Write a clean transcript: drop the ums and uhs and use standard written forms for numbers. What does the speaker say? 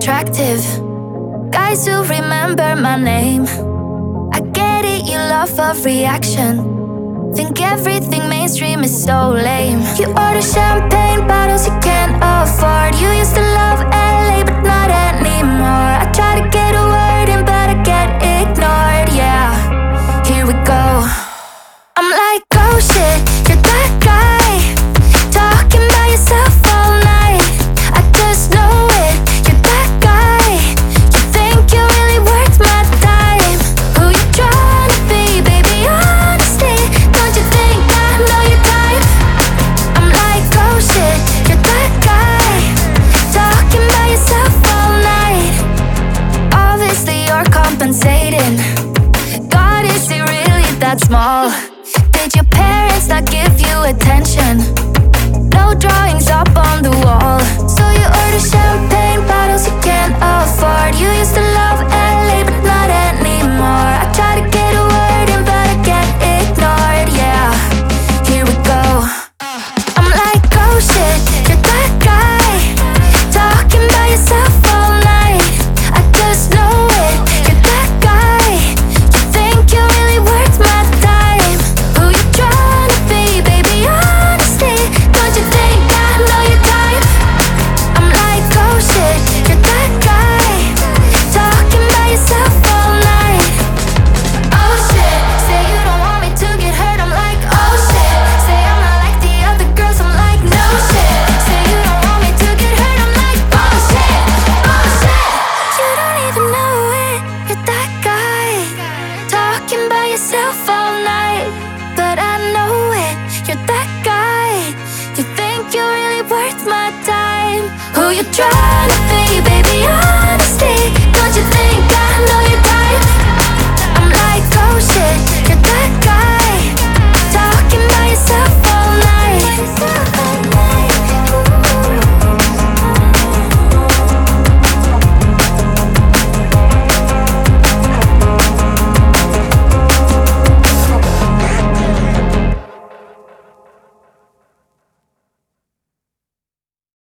attractive. Guys who remember my name. I get it, you love a reaction. Think everything mainstream is so lame. You order champagne bottles you can't afford. You used to love LA but not anymore. I try to get a word in but I get ignored. Yeah, here we go. I'm like, oh shit, you're that guy, talking by yourself all night. I just know it, you're that guy. You think you're really worth my time. Who you trying to be, baby, honestly? Don't you think I know your type? I'm like, oh shit, you're that guy, talking by yourself all night. Obviously you're compensating. God, is it really that small? Did your parents not give you attention? No drawings up on the wall. So you order champagne bottles you can't afford. You used to love LA but not anymore. I try to get a word in but I get ignored. Yeah, here we go. I'm like, oh shit, you're that guy, talking by yourself all night. I just know it, you're that guy. You think you're really worth my time. Who you trying to be, baby, honestly? Don't you think I know your type? I'm like, oh shit, you're that guy, talking by yourself all night. Oh shit, say you don't want me to get hurt. I'm like, oh shit, say I'm not like the other girls. I'm like, no shit, say you don't want me to get hurt. I'm like, bullshit, bullshit. You don't even know it, you're that guy, talking by yourself all night. But I know it, you're that guy. You think you're really worth my time. Who you trying to